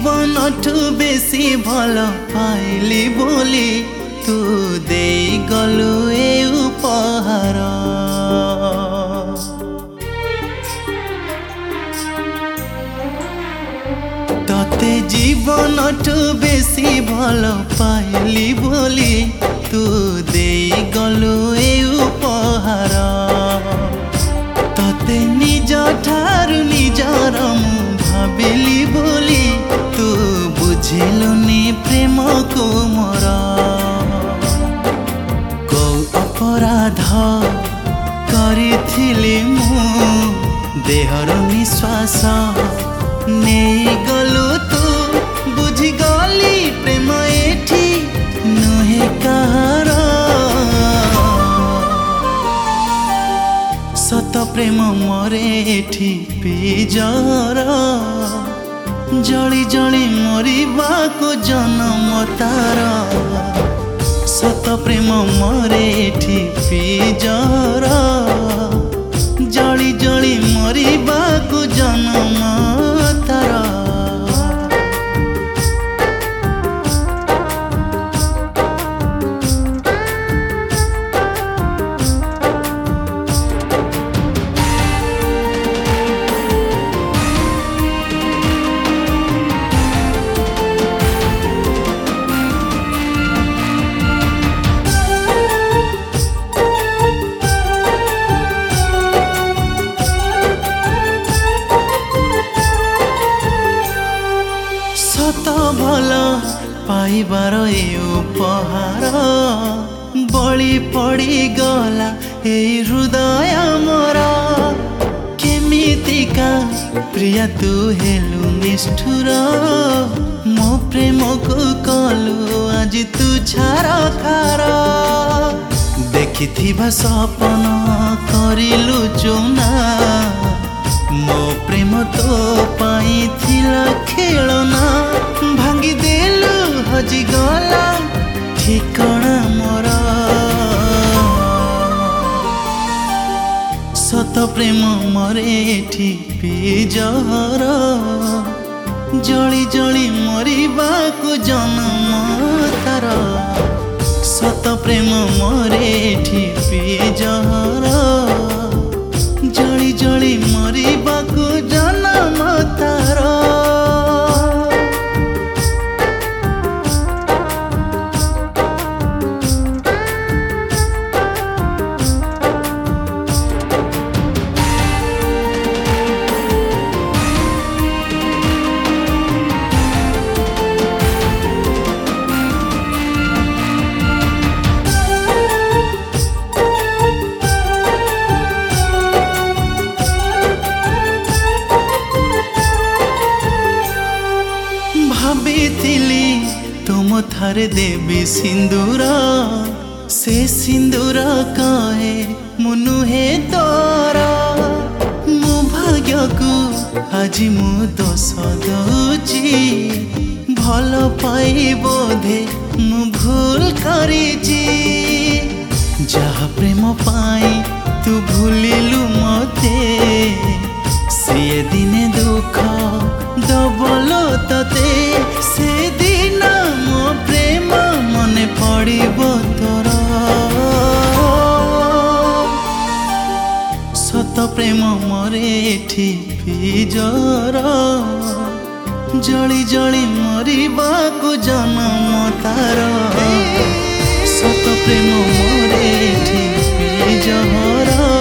जीवनठु बेसी भल पाइली बोली तू दे गलु ए उपहार। तते जीवनठु बेसी भल पाइली बोली तू दे गलु ए उपहार। तते निज ठारु निजर मु भाबिली बोली तू बुझिलुनी प्रेम को मोर। को अपराध करिथिली मु देहर निश्वास नहीं गलु तू बुझी गली प्रेम एठी नुहे कहार। सत प्रेम मोरे एठी पिजर जली जली मरिबा को जन्म तार। सत प्रेम मोरे एठी पिजर जली जली मरिबा को जन्म तार। सत भल पाइबार ए उपहार बलि पड़ी गला ए हृदय मोर। केमितिका प्रिया तू हेलु निष्ठुर मो प्रेम को कलु आज तू छार खार। देखिथिबा सपन करिलु चुना मो प्रेम तो पाई थिला खेलना भांगी देलु हजी गला ठिकଣା मोर। सत प्रेम मोरे एठी पिजर जली जली मरिबा को जन्म तार। सत प्रेम मोरे एठी पिजर जली जली मरिबा को जन्म तार। भाबिथिली तुम थारे देवी सिंदूर से सिंदूर कहे मुनुहे तोर। मो भाग्य को आज मु दोष दउची भल पाई बोधे मु भूल करिची। जहा प्रेम पाई तू भूलिलु मते से दिने दुख दबलो तते से दिन मो प्रेम मने पड़िबो तोर। सत प्रेम मोरे एठी पिजर जली जली मरिबा को जन्म तार। सत प्रेम मोरे एठी पिजर